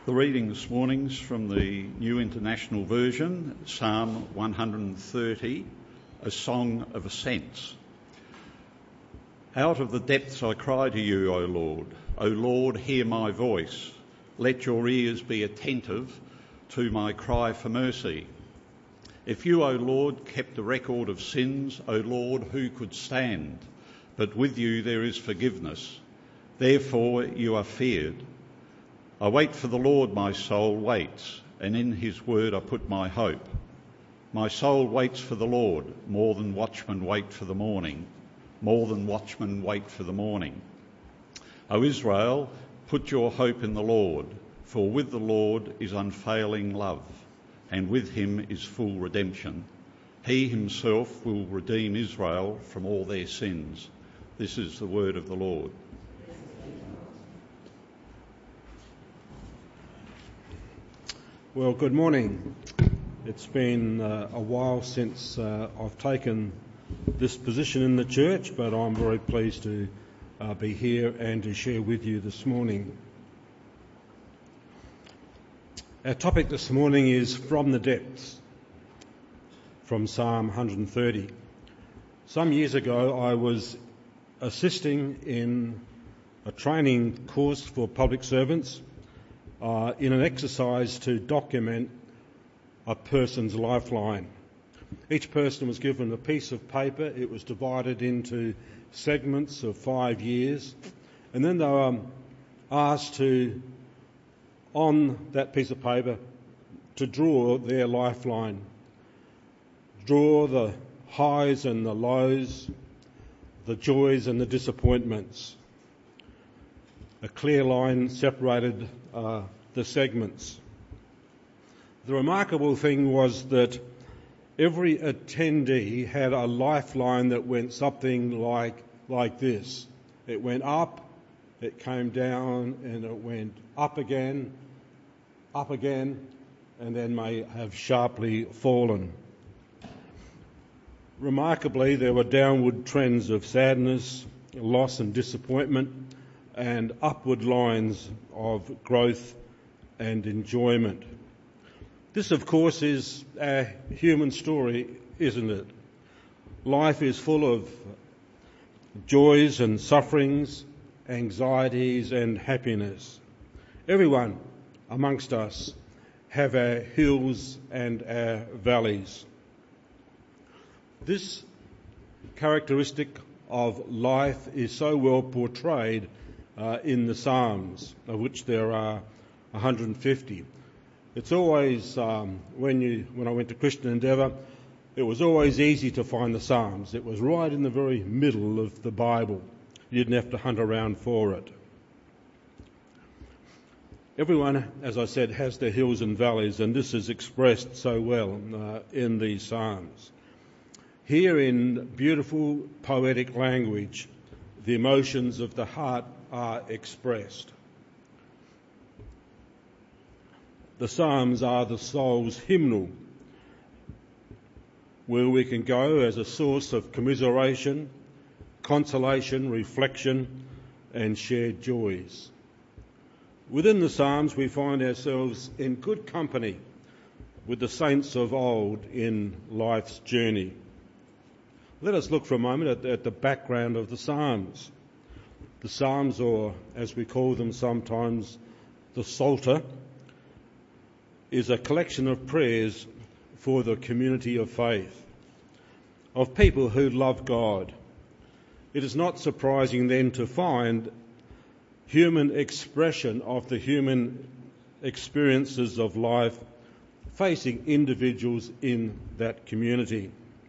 The reading this morning is from the New International Version, Psalm 130, a song of ascents. Out of the depths I cry to you, O Lord. O Lord, hear my voice. Let your ears be attentive to my cry for mercy. If you, O Lord, kept a record of sins, O Lord, who could stand? But with you there is forgiveness. Therefore you are feared. I wait for the Lord, my soul waits, and in his word I put my hope. My soul waits for the Lord, more than watchmen wait for the morning, more than watchmen wait for the morning. O Israel, put your hope in the Lord, for with the Lord is unfailing love, and with him is full redemption. He himself will redeem Israel from all their sins. This is the word of the Lord. Well, good morning. It's been a while since I've taken this position in the church, but I'm very pleased to be here and to share with you this morning. Our topic this morning is From the Depths, from Psalm 130. Some years ago I was assisting in a training course for public servants in an exercise to document a person's lifeline. Each person was given a piece of paper. It was divided into segments of 5 years, and then they were asked to, on that piece of paper, to draw their lifeline. Draw the highs and the lows, the joys and the disappointments. A clear line separated the segments. The remarkable thing was that every attendee had a lifeline that went something like this. It went up, it came down, and it went up again, and then may have sharply fallen. Remarkably, there were downward trends of sadness, loss and disappointment, and upward lines of growth and enjoyment. This, of course, is a human story, isn't it? Life is full of joys and sufferings, anxieties and happiness. Everyone amongst us have our hills and our valleys. This characteristic of life is so well portrayed in the Psalms, of which there are 150. It's always, when I went to Christian Endeavour, it was always easy to find the Psalms. It was right in the very middle of the Bible. You didn't have to hunt around for it. Everyone, as I said, has their hills and valleys, and this is expressed so well in these Psalms. Here in beautiful poetic language, the emotions of the heart are expressed. The Psalms are the soul's hymnal, where we can go as a source of commiseration, consolation, reflection, and shared joys. Within the Psalms, we find ourselves in good company with the saints of old in life's journey. Let us look for a moment at the background of the Psalms. The Psalms, or as we call them sometimes, the Psalter, is a collection of prayers for the community of faith, of people who love God. It is not surprising then to find human expression of the human experiences of life facing individuals in that community.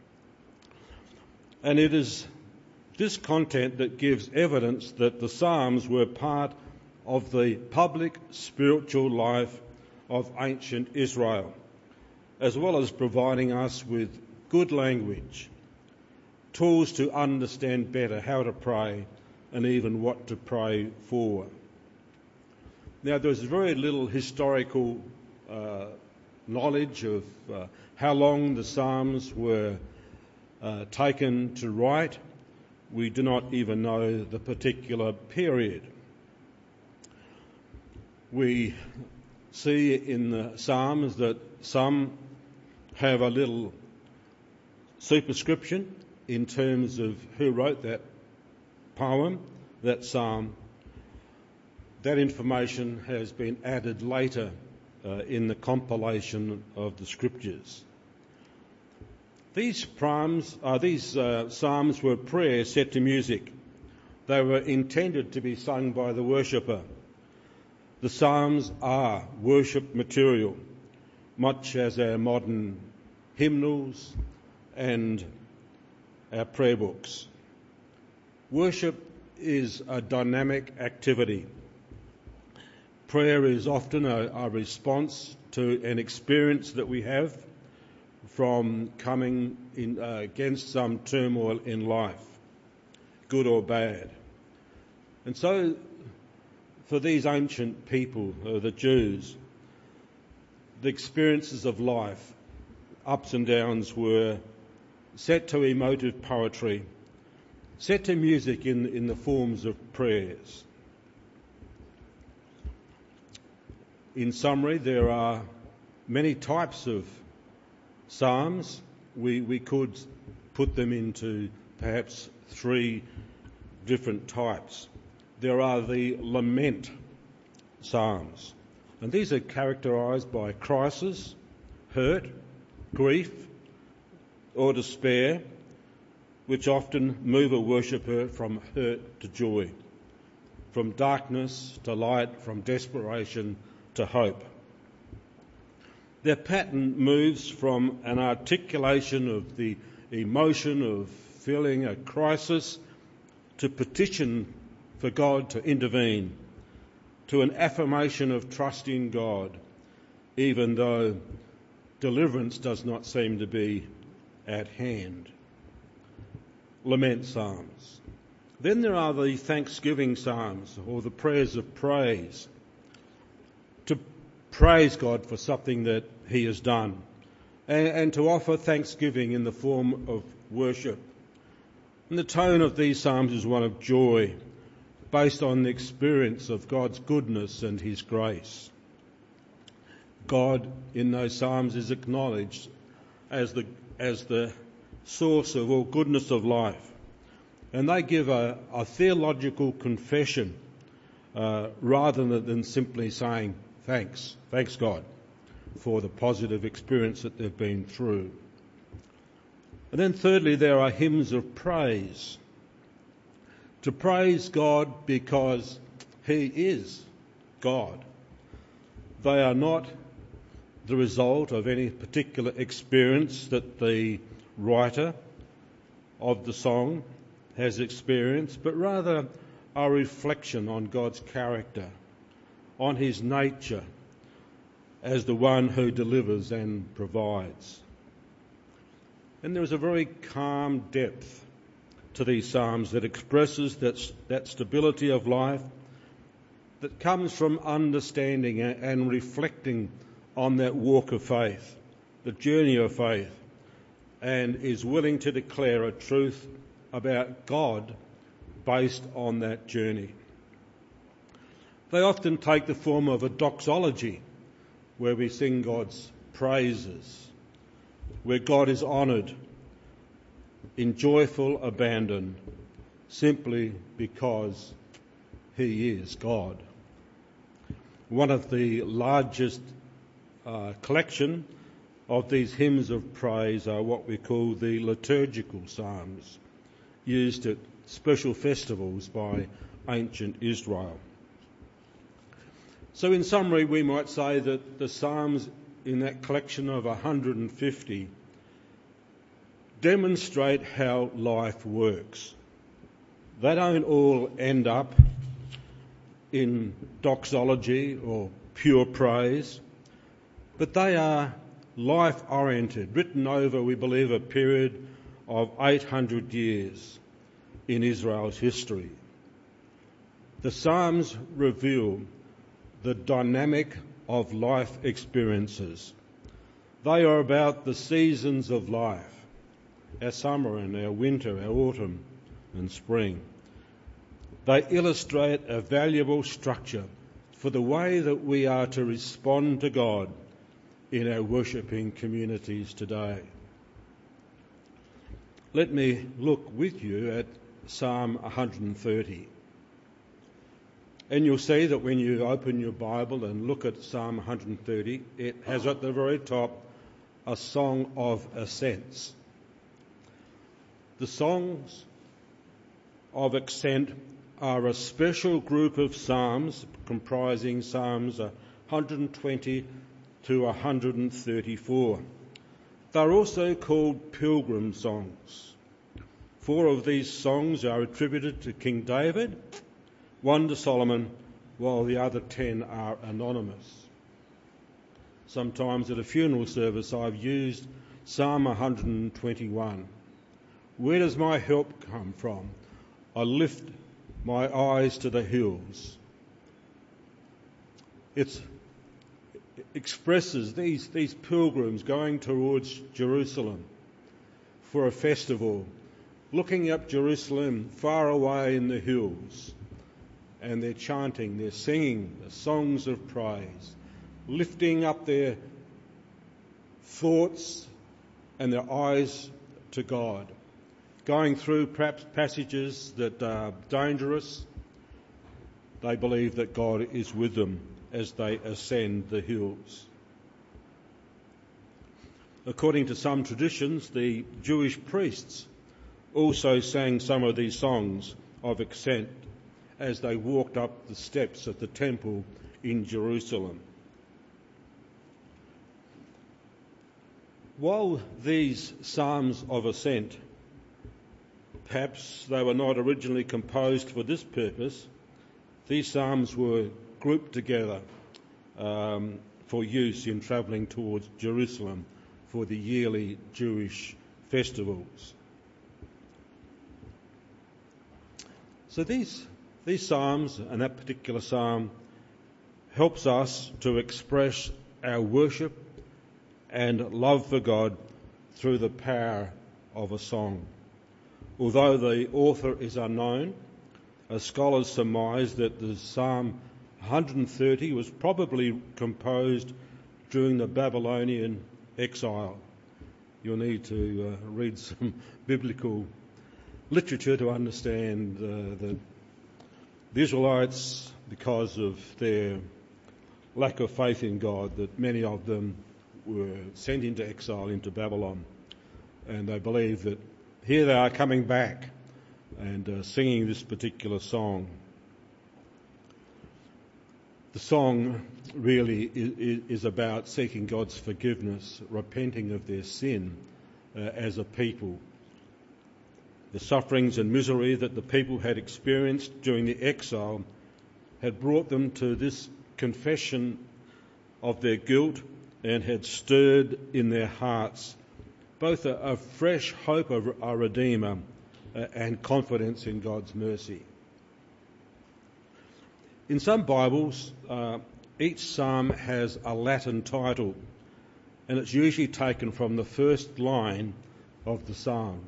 And it is this content that gives evidence that the Psalms were part of the public spiritual life of ancient Israel, as well as providing us with good language, tools to understand better how to pray and even what to pray for. Now, there's very little historical knowledge of how long the Psalms were taken to write. We do not even know the particular period. We see in the Psalms that some have a little superscription in terms of who wrote that poem, that psalm. That information has been added later in the compilation of the scriptures. These psalms were prayers set to music. They were intended to be sung by the worshipper. The psalms are worship material, much as our modern hymnals and our prayer books. Worship is a dynamic activity. Prayer is often a response to an experience that we have from coming in against some turmoil in life, good or bad. And so for these ancient people, the Jews, the experiences of life, ups and downs, were set to emotive poetry, set to music in the forms of prayers. In summary, there are many types of psalms. We could put them into perhaps three different types. There are the lament psalms, and these are characterised by crisis, hurt, grief or despair, which often move a worshipper from hurt to joy, from darkness to light, from desperation to hope. Their pattern moves from an articulation of the emotion of feeling a crisis to petition for God to intervene, to an affirmation of trust in God, even though deliverance does not seem to be at hand. Lament psalms. Then there are the thanksgiving psalms, or the prayers of praise, to praise God for something that he has done, and to offer thanksgiving in the form of worship. And the tone of these psalms is one of joy, based on the experience of God's goodness and his grace. God in those psalms is acknowledged as the source of all goodness of life. And they give a theological confession rather than simply saying thanks God for the positive experience that they've been through. And then thirdly, there are hymns of praise. To praise God because he is God. They are not the result of any particular experience that the writer of the song has experienced, but rather a reflection on God's character, on his nature as the one who delivers and provides. And there is a very calm depth to these psalms that expresses that stability of life that comes from understanding and reflecting on that walk of faith, the journey of faith, and is willing to declare a truth about God based on that journey. They often take the form of a doxology, where we sing God's praises, where God is honoured in joyful abandon, simply because he is God. One of the largest collection of these hymns of praise are what we call the liturgical psalms, used at special festivals by ancient Israel. So in summary, we might say that the psalms in that collection of 150 demonstrate how life works. They don't all end up in doxology or pure praise, but they are life-oriented, written over, we believe, a period of 800 years in Israel's history. The Psalms reveal the dynamic of life experiences. They are about the seasons of life, our summer and our winter, our autumn and spring. They illustrate a valuable structure for the way that we are to respond to God in our worshipping communities today. Let me look with you at Psalm 130. And you'll see that when you open your Bible and look at Psalm 130, it has at the very top a song of ascents. The songs of ascent are a special group of psalms comprising Psalms 120 to 134. They're also called pilgrim songs. 4 of these songs are attributed to King David, 1 to Solomon, while the other 10 are anonymous. Sometimes at a funeral service I've used Psalm 121. Where does my help come from? I lift my eyes to the hills. It expresses these pilgrims going towards Jerusalem for a festival, looking up Jerusalem far away in the hills, and they're chanting, they're singing the songs of praise, lifting up their thoughts and their eyes to God, going through perhaps passages that are dangerous. They believe that God is with them as they ascend the hills. According to some traditions, the Jewish priests also sang some of these songs of ascent as they walked up the steps of the temple in Jerusalem. While these psalms of ascent, perhaps they were not originally composed for this purpose, these psalms were grouped together for use in travelling towards Jerusalem for the yearly Jewish festivals. So these psalms, and that particular psalm, helps us to express our worship and love for God through the power of a song. Although the author is unknown, scholars surmise that the Psalm 130 was probably composed during the Babylonian exile. You'll need to read some biblical literature to understand the Israelites, because of their lack of faith in God, that many of them were sent into exile into Babylon, and they believe that here they are coming back and singing this particular song. The song really is about seeking God's forgiveness, repenting of their sin as a people. The sufferings and misery that the people had experienced during the exile had brought them to this confession of their guilt and had stirred in their hearts both a fresh hope of a Redeemer and confidence in God's mercy. In some Bibles, each psalm has a Latin title, and it's usually taken from the first line of the psalm.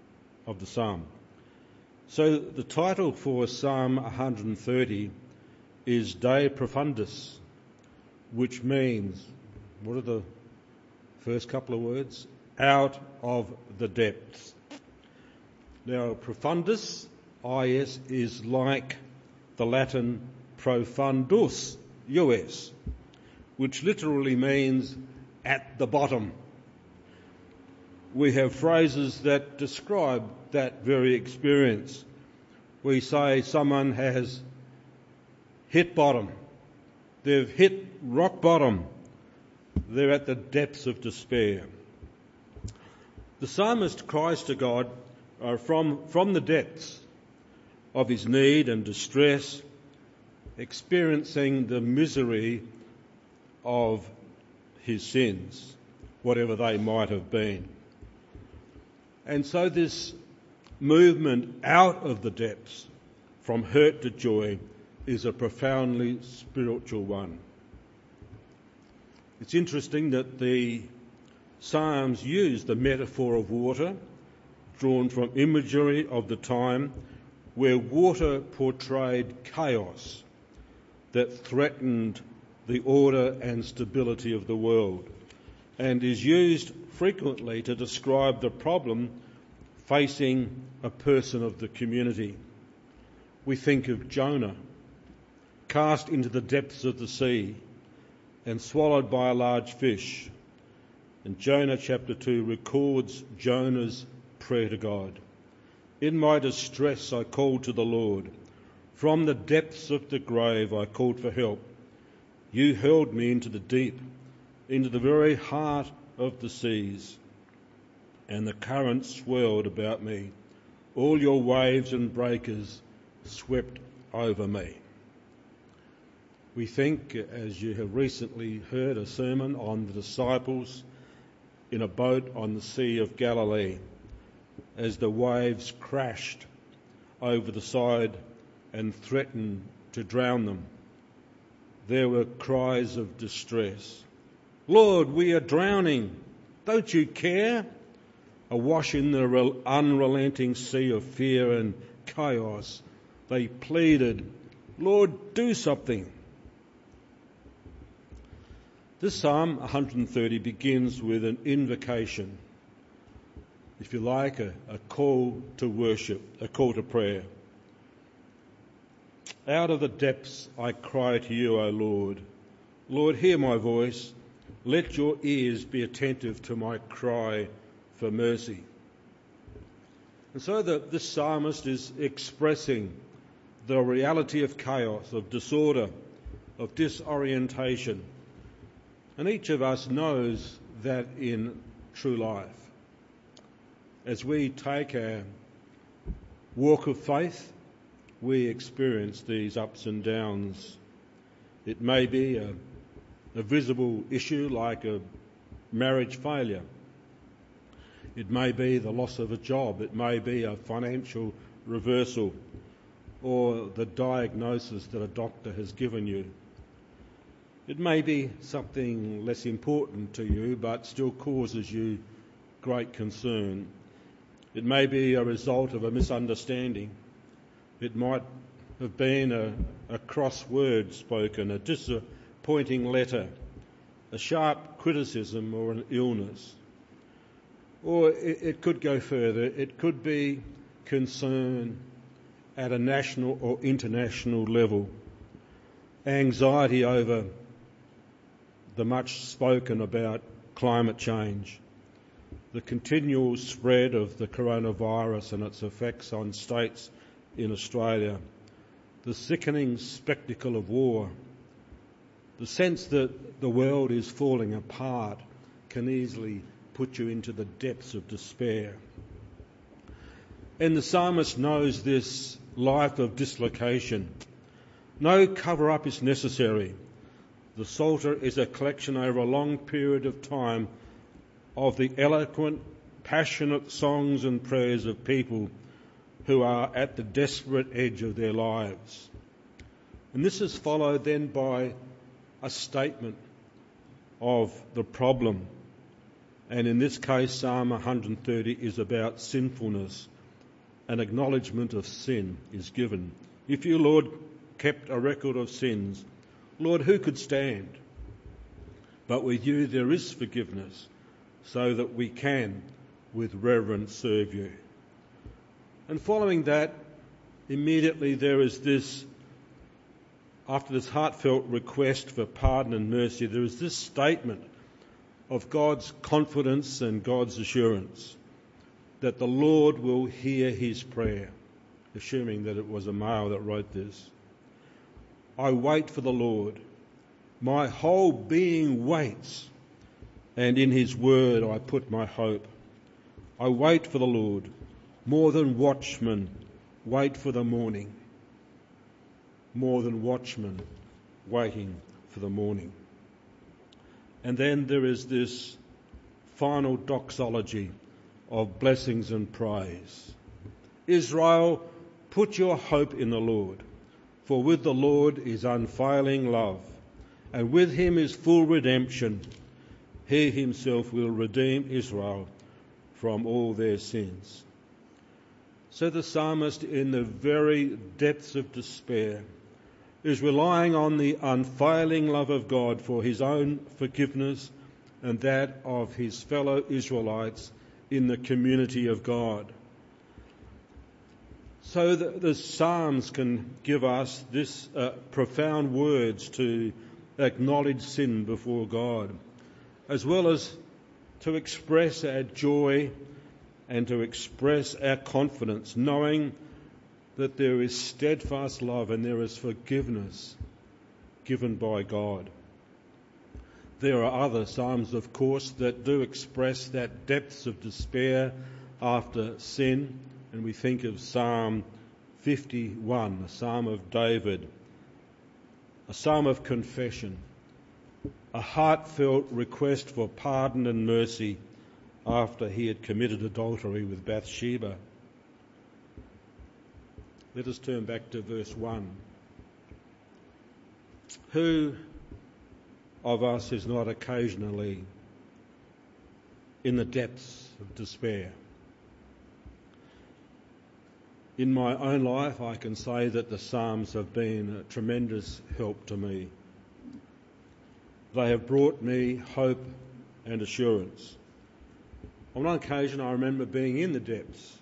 So the title for Psalm 130 is De Profundis, which means, what are the first couple of words? Out of the depths. Now, profundus, is, is like the Latin profundus, us, which literally means at the bottom. We have phrases that describe that very experience. We say someone has hit bottom. They've hit rock bottom. They're at the depths of despair. The psalmist cries to God from the depths of his need and distress, experiencing the misery of his sins, whatever they might have been. And so this movement out of the depths, from hurt to joy, is a profoundly spiritual one. It's interesting that the Psalms use the metaphor of water, drawn from imagery of the time where water portrayed chaos, that threatened the order and stability of the world, and is used frequently to describe the problem facing a person of the community. We think of Jonah, cast into the depths of the sea and swallowed by a large fish. And Jonah chapter 2 records Jonah's prayer to God. In my distress I called to the Lord. From the depths of the grave I called for help. You hurled me into the deep, into the very heart of the seas, and the currents swirled about me. All your waves and breakers swept over me. We think, as you have recently heard, a sermon on the disciples in a boat on the Sea of Galilee as the waves crashed over the side and threatened to drown them. There were cries of distress. Lord, we are drowning. Don't you care? Awash in the unrelenting sea of fear and chaos, they pleaded, Lord, do something. This Psalm 130 begins with an invocation, if you like, a call to worship, a call to prayer. Out of the depths I cry to you, O Lord. Lord, hear my voice. Let your ears be attentive to my cry for mercy. And so this psalmist is expressing the reality of chaos, of disorder, of disorientation. And each of us knows that in true life. As we take our walk of faith, we experience these ups and downs. It may be a visible issue like a marriage failure. It may be the loss of a job. It may be a financial reversal or the diagnosis that a doctor has given you. It may be something less important to you but still causes you great concern. It may be a result of a misunderstanding. It might have been a cross word spoken, a disappointing letter, a sharp criticism or an illness. Or it could go further. It could be concern at a national or international level, anxiety over the much spoken about climate change, the continual spread of the coronavirus and its effects on states in Australia, the sickening spectacle of war, the sense that the world is falling apart can easily put you into the depths of despair. And the psalmist knows this life of dislocation. No cover-up is necessary. The Psalter is a collection over a long period of time of the eloquent, passionate songs and prayers of people who are at the desperate edge of their lives. And this is followed then by a statement of the problem. And in this case, Psalm 130 is about sinfulness. An acknowledgement of sin is given. If you, Lord, kept a record of sins, Lord, who could stand? But with you there is forgiveness, so that we can with reverence serve you. And following that, immediately there is this, after this heartfelt request for pardon and mercy, there is this statement of God's confidence and God's assurance that the Lord will hear his prayer, assuming that it was a male that wrote this. I wait for the Lord. My whole being waits, and in his word I put my hope. I wait for the Lord, more than watchmen wait for the morning. More than watchmen waiting for the morning. And then there is this final doxology of blessings and praise. Israel, put your hope in the Lord, for with the Lord is unfailing love, and with him is full redemption. He himself will redeem Israel from all their sins. So the psalmist, in the very depths of despair, is relying on the unfailing love of God for his own forgiveness and that of his fellow Israelites in the community of God. So the Psalms can give us this profound words to acknowledge sin before God, as well as to express our joy and to express our confidence, knowing that there is steadfast love and there is forgiveness given by God. There are other psalms, of course, that do express that depths of despair after sin, and we think of Psalm 51, a psalm of David, a psalm of confession, a heartfelt request for pardon and mercy after he had committed adultery with Bathsheba. Let us turn back to verse 1. Who of us is not occasionally in the depths of despair? In my own life, I can say that the Psalms have been a tremendous help to me. They have brought me hope and assurance. On one occasion, I remember being in the depths,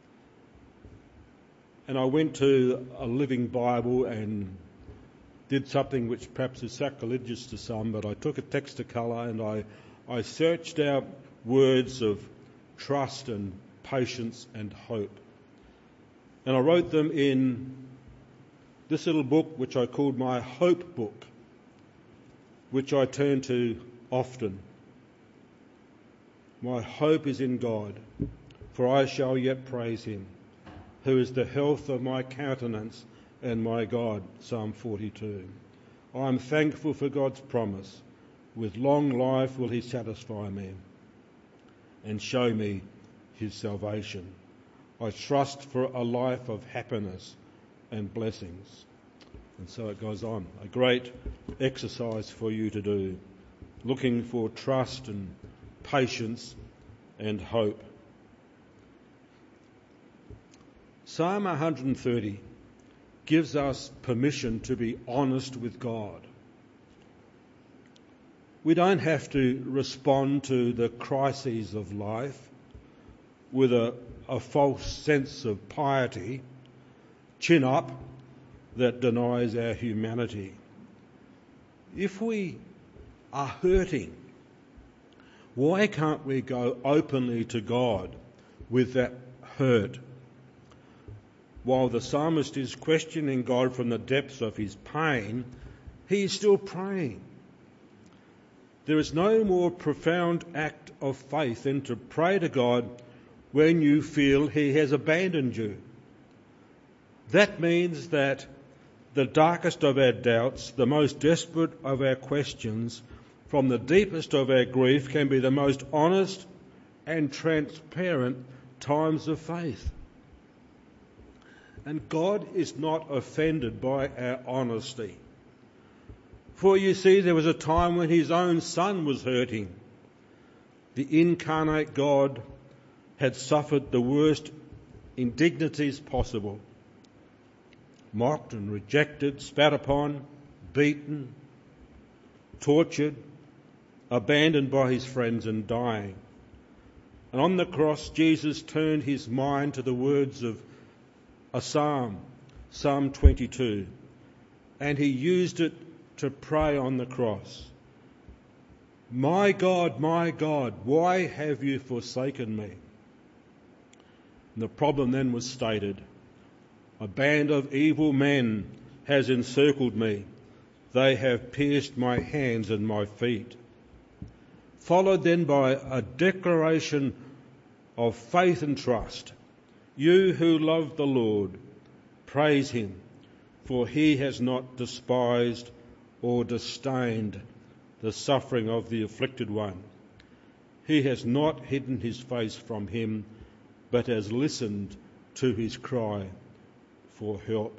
and I went to a Living Bible and did something which perhaps is sacrilegious to some, but I took a Technicolor and I searched out words of trust and patience and hope. And I wrote them in this little book, which I called my Hope Book, which I turn to often. My hope is in God, for I shall yet praise him, who is the health of my countenance and my God, Psalm 42. I am thankful for God's promise. With long life will he satisfy me and show me his salvation. I trust for a life of happiness and blessings. And so it goes on. A great exercise for you to do, looking for trust and patience and hope. Psalm 130 gives us permission to be honest with God. We don't have to respond to the crises of life with a false sense of piety, chin up, that denies our humanity. If we are hurting, why can't we go openly to God with that hurt? While the psalmist is questioning God from the depths of his pain, he is still praying. There is no more profound act of faith than to pray to God when you feel he has abandoned you. That means that the darkest of our doubts, the most desperate of our questions, from the deepest of our grief, can be the most honest and transparent times of faith. And God is not offended by our honesty. For you see, there was a time when his own Son was hurting. The incarnate God had suffered the worst indignities possible. Mocked and rejected, spat upon, beaten, tortured, abandoned by his friends and dying. And on the cross, Jesus turned his mind to the words of a psalm, Psalm 22, and he used it to pray on the cross. My God, why have you forsaken me? And the problem then was stated. A band of evil men has encircled me. They have pierced my hands and my feet. Followed then by a declaration of faith and trust. You who love the Lord, praise him, for he has not despised or disdained the suffering of the afflicted one. He has not hidden his face from him, but has listened to his cry for help.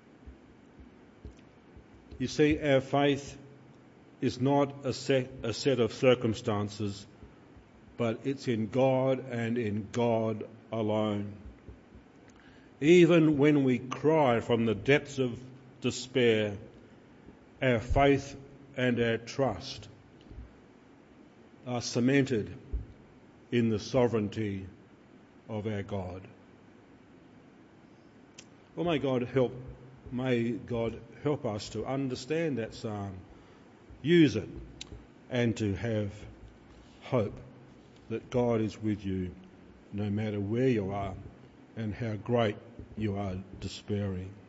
You see, our faith is not a set of circumstances, but it's in God and in God alone. Even when we cry from the depths of despair, our faith and our trust are cemented in the sovereignty of our God. Well, may God help us to understand that psalm, use it, and to have hope that God is with you no matter where you are and how great you are despairing.